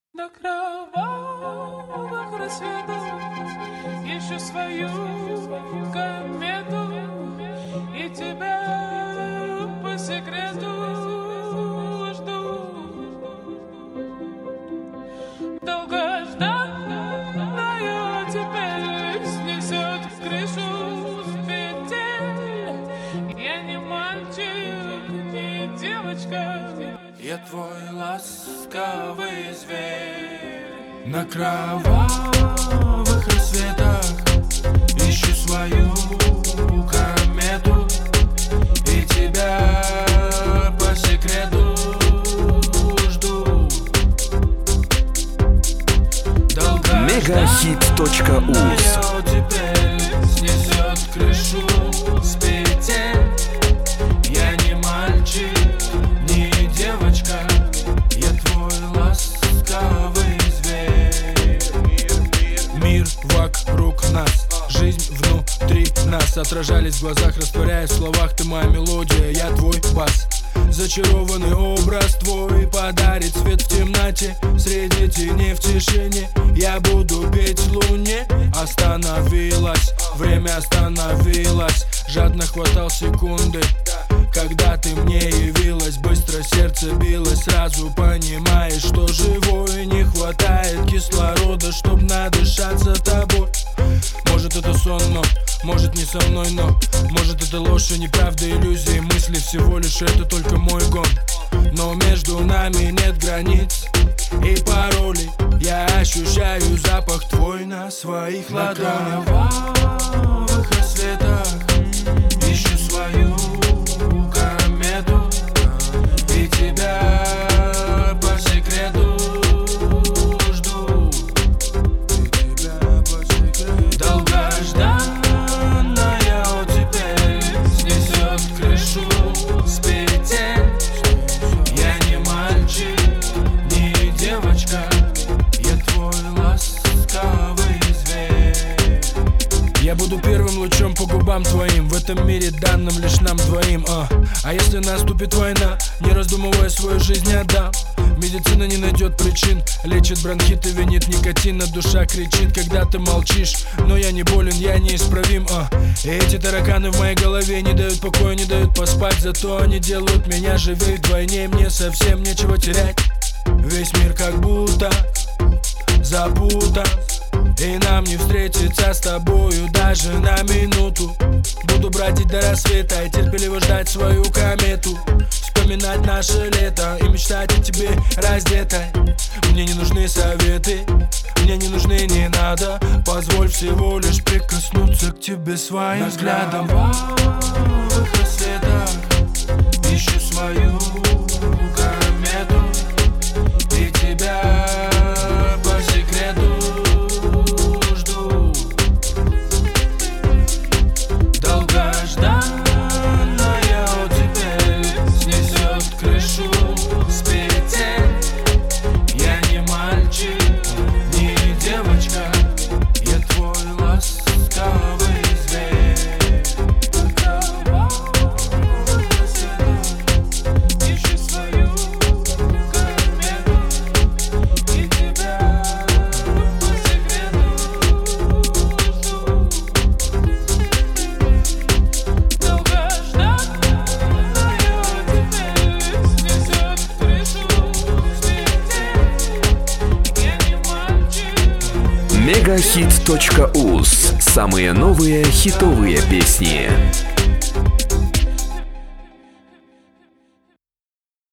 На кровавых рассветах ищу свою комету и тебя по секрету жду. Долгожданная теперь снесет крышу с петель. Я не мальчик, не девочка, я твой ласковый зверь. На кровавых рассветах ищу свою комету и тебя по секрету жду. Megahit.uz теперь снесет крышу с петель. Я не мальчик, не девочка, я твой ласковый зверь. Мир вокруг нас, жизнь внутри нас, отражались в глазах, растворяясь в словах. Ты моя мелодия, я твой бас. Зачарованный образ твой подарит свет в темноте. Среди теней в тишине я буду петь луне. Остановилось, время остановилось. Жадно хватал секунды, когда ты мне явилась. Быстро сердце билось, сразу понимаешь, что живой. Не хватает кислорода, чтоб надышаться тобой. Может это сон, но может не со мной, но может это ложь и неправда, иллюзии, мысли всего лишь это только мой гон. Но между нами нет границ и паролей. Я ощущаю запах твой на своих ладонях. На кровавых рассветах ищу свою комету и тебя по секрету жду. Долгожданная теперь снесет крышу с петель. Я не мальчик, не девочка, я твой ласковый зверь. Я буду первым лучом по губам твоим в этом мире, данным лишь нам двоим. А если наступит война, не раздумывая, свою жизнь отдам. Медицина не найдет причин, лечит бронхиты, винит никотин. Душа кричит, когда ты молчишь, но я не болен, я неисправим. И эти тараканы в моей голове не дают покоя, не дают поспать. Зато они делают меня живее вдвойне. Мне совсем нечего терять. Весь мир как будто запутан, и нам не встретиться с тобою даже на минуту. Буду бродить до рассвета и терпеливо ждать свою комету. Вспоминать наше лето и мечтать о тебе раздетой. Мне не нужны советы, мне не нужны, не надо. Позволь всего лишь прикоснуться к тебе своим взглядом. На кровавых рассветах ищу свою комету и тебя по секрету жду. Долгожданная теперь снесет крышу с петель. Я не мальчик, не девочка, я твой ласковый зверь. На кровавых рассветах ищу свою комету и тебя по секрету жду. Долгожданная теперь снесет крышу с петель. Я не мальчик. Megahit.uz. Самые новые хитовые песни.